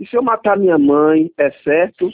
se eu matar minha mãe, é certo?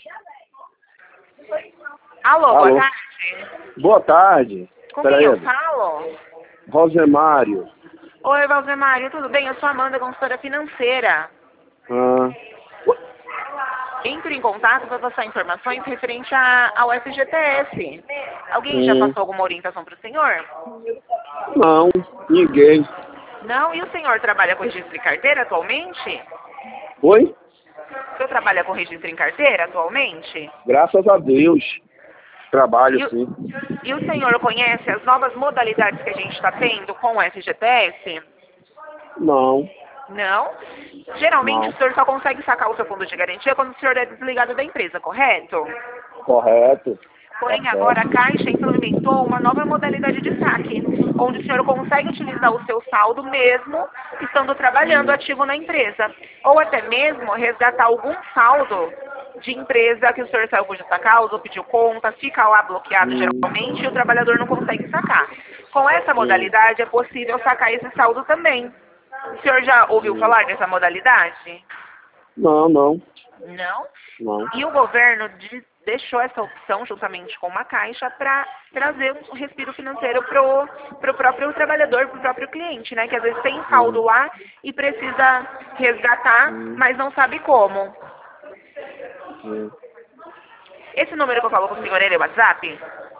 Alô, Alô. boa tarde. Boa tarde. Com quem Peraí. eu falo? Rosemário. Oi, Valdemário, tudo bem? Eu sou a Amanda, consultora financeira. Ah, Entro em contato para passar informações referente ao FGTS. Alguém já Hum. passou alguma orientação para o senhor? não, ninguém. Não? E o senhor trabalha com registro em carteira atualmente? Oi? O senhor trabalha com registro em carteira atualmente? Graças a Deus. Trabalho, sim. E o senhor conhece as novas modalidades que a gente está tendo com o FGTS? Não, Não? Geralmente não. o senhor só consegue sacar o seu fundo de garantia quando o senhor é desligado da empresa, correto? Correto. Porém, Tá agora a certo. Caixa implementou uma nova modalidade de saque, onde o senhor consegue utilizar o seu saldo mesmo estando trabalhando ativo na empresa, ou até mesmo resgatar algum saldo de empresa que o senhor saiu por justa causa ou pediu conta, fica lá bloqueado geralmente e o trabalhador não consegue sacar. Com essa modalidade é possível sacar esse saldo também. O senhor já ouviu falar dessa modalidade? Não, não, Não? não. E o governo deixou essa opção, juntamente com uma caixa, para trazer um respiro financeiro pro próprio trabalhador, pro próprio cliente, né? Que às vezes tem saldo lá e precisa resgatar, mas não sabe como. Hum. Esse número que eu falo com o senhor, ele é WhatsApp?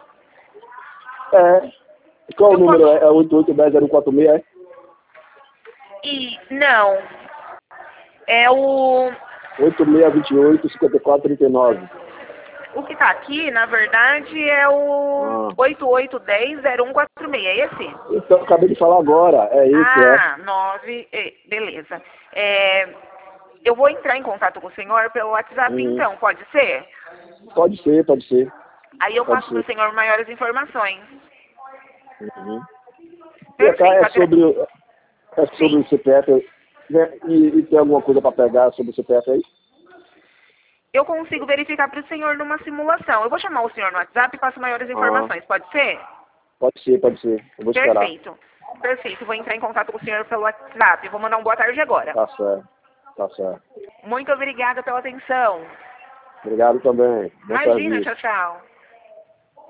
É. Qual o Eu número? posso... É 8810-046, é? E não. É o... 8628-5439. O que tá aqui, na verdade, é o Ah. 8810-0146, é esse? Então, acabei de falar agora. É isso, é. Ah, 9, beleza. Eu vou entrar em contato com o senhor pelo WhatsApp, então, pode ser? Pode ser, pode ser. Aí eu Pode passo para o ser. senhor maiores informações. Uhum. E cá Perfeito. é sobre Sim, o CPF, né? E tem alguma coisa para pegar sobre o CPF aí? eu consigo verificar para o senhor numa simulação. Eu vou chamar o senhor no WhatsApp e passo maiores Ah, informações, pode ser? pode ser, pode ser. Eu vou esperar. Perfeito. Perfeito, vou entrar em contato com o senhor pelo WhatsApp. Vou mandar um boa tarde agora. Tá certo. Tá certo. Muito obrigada pela atenção. Obrigado também. Bom Imagina, serviço. tchau, tchau.